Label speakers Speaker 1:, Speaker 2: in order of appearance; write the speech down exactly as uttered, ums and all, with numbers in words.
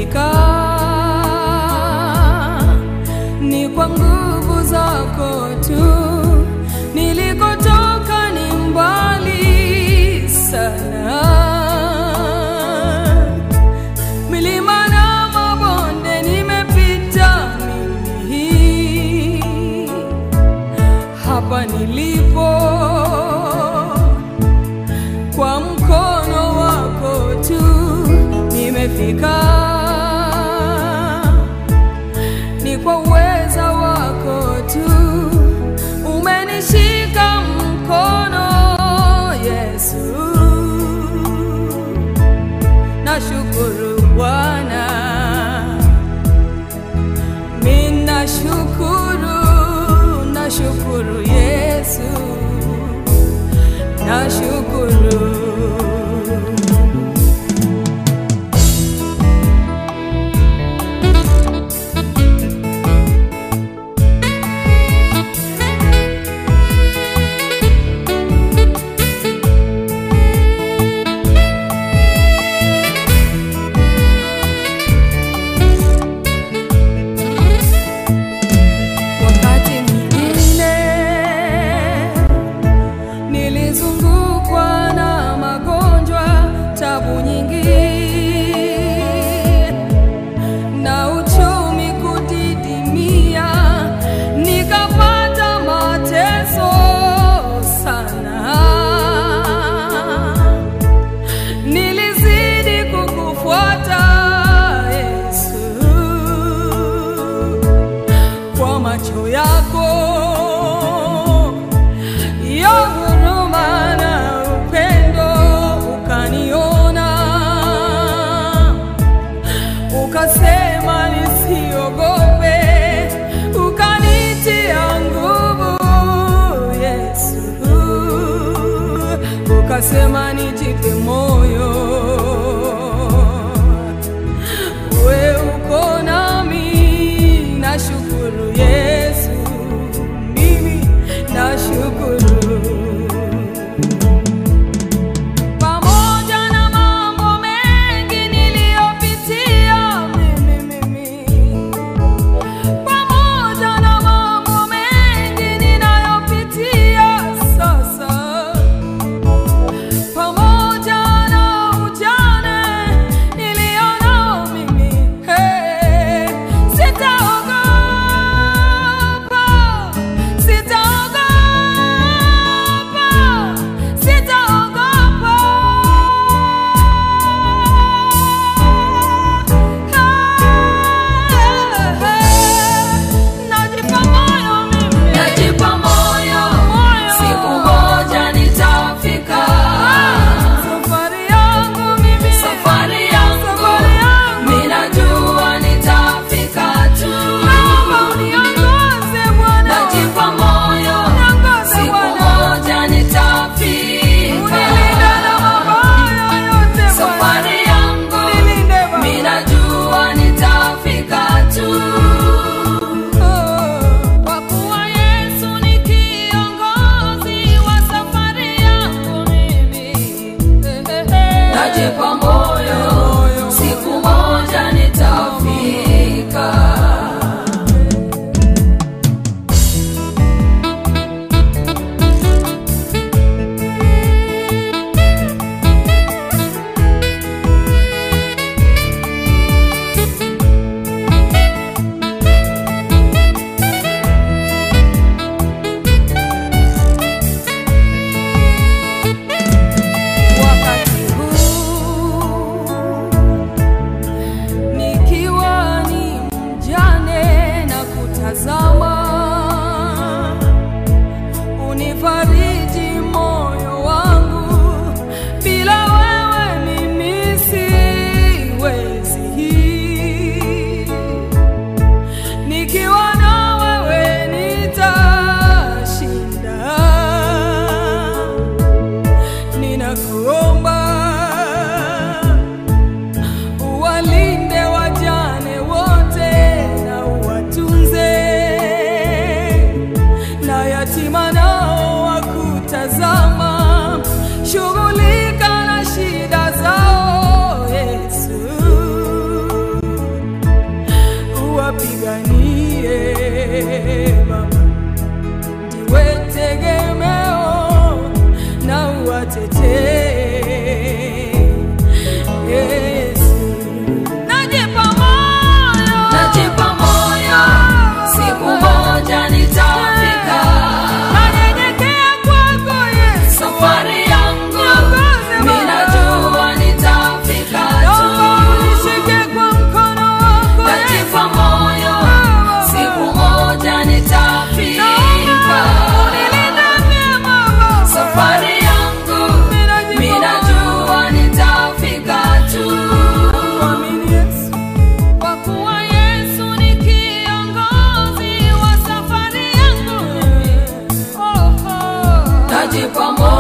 Speaker 1: nimefika, ni kwa nguvu zako tu. Nilikotoka ni mbali sana, milima na mabonde nimepita mimi. Hapa nilipo kwa mkono wako tu nimefika, ni kwa uweza wako tu. Umenishika mkono Yesu, nashukuru Bwana, mimi nashukuru, nashukuru Yesu, nashukuru. Nilizungukwa na magonjwa, tabu nyingi na uchumi kudidimia, nikapata mateso sana. Nilizidi kukufuata Yesu, kwa macho yako ya huruma na upendo ukaniona, ukasema nisiogope, ukanitia nguvu Yesu, ukasema nijipe moyo, we uko nami. Nashukuru Yesu, mimi nashukuru. Wakati huu kwa moyo